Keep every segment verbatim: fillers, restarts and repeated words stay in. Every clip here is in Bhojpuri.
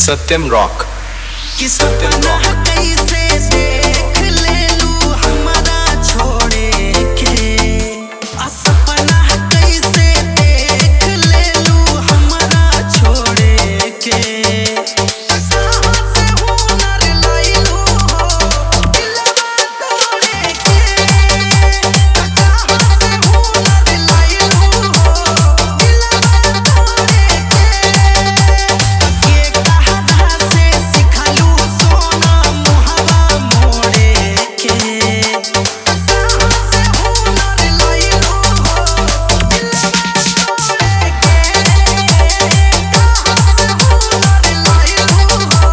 सत्यम रॉक। कि सपना कैसे देख ले लू हमारा छोड़े के, आ सपना कैसे देख ले लू हमारा छोड़े के। कहाँ से हुनर लइलू हो दिलवा तोड़े के, कहाँ से हुनर लइलू हो दिलवा तोड़े के। के कहदा से सिखलू सोना मुहवा मोड़े के, कहाँ से हुनर लइलू हो दिलवा तोड़े के, कहाँ से हुनर लइलू हो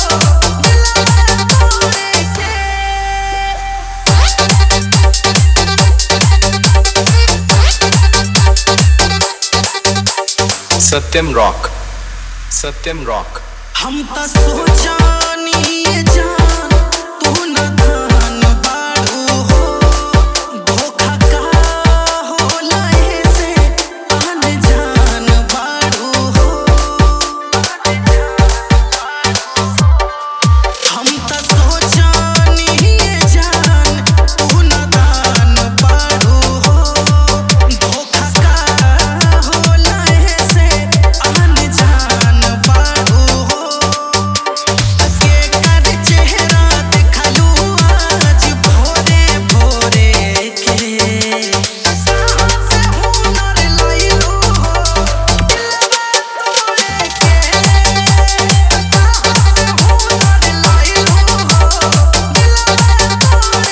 दिलवा तोड़े के। सत्यम रॉक। सत्यम रॉक। हम त सोचानी ये जान तू न धान बाड़ू हो, धोखा का होला ऐसे अनजान बाड़ू हो। हम त सोचानी ये जान तू न धान बाड़ू हो, धोखा का होला ऐसे अनजान बाड़ू हो। के कर चेहरा देखलू आज भोरे भोरे के, कहाँ से हुनर लइलू हो दिलवा तोड़े के, कहाँ से हुनर लइलू हो दिलवा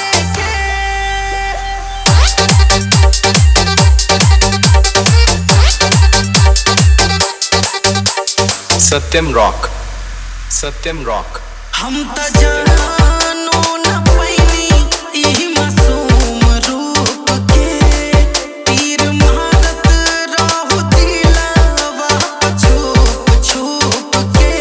तोड़े के। सत्यम रॉक। सत्यम रॉक। हम त जानो न पैनी ई मासूम रूप के, तीर मारत रहु दिलवा छुप छुप के।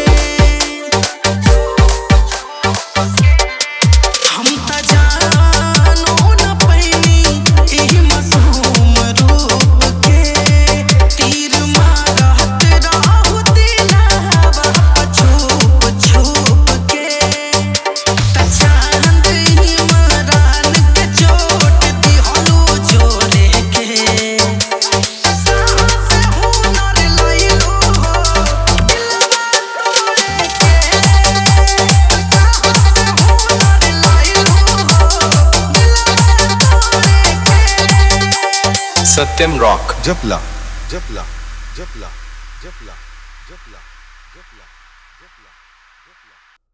हम त जानो न पैनी ई मासूम रूप के, तीर मारत रहु दिलवा छुप छुप के। त चांद इमरान के चोट दिहलू जोरे के, कहाँ से हुनर लइलू हो दिलवा तोड़े के, कहाँ से हुनर लइलू हो दिलवा तोड़े के। सत्यम रॉक। जपला जपला जपला जपला जपला जपला जपला जपला।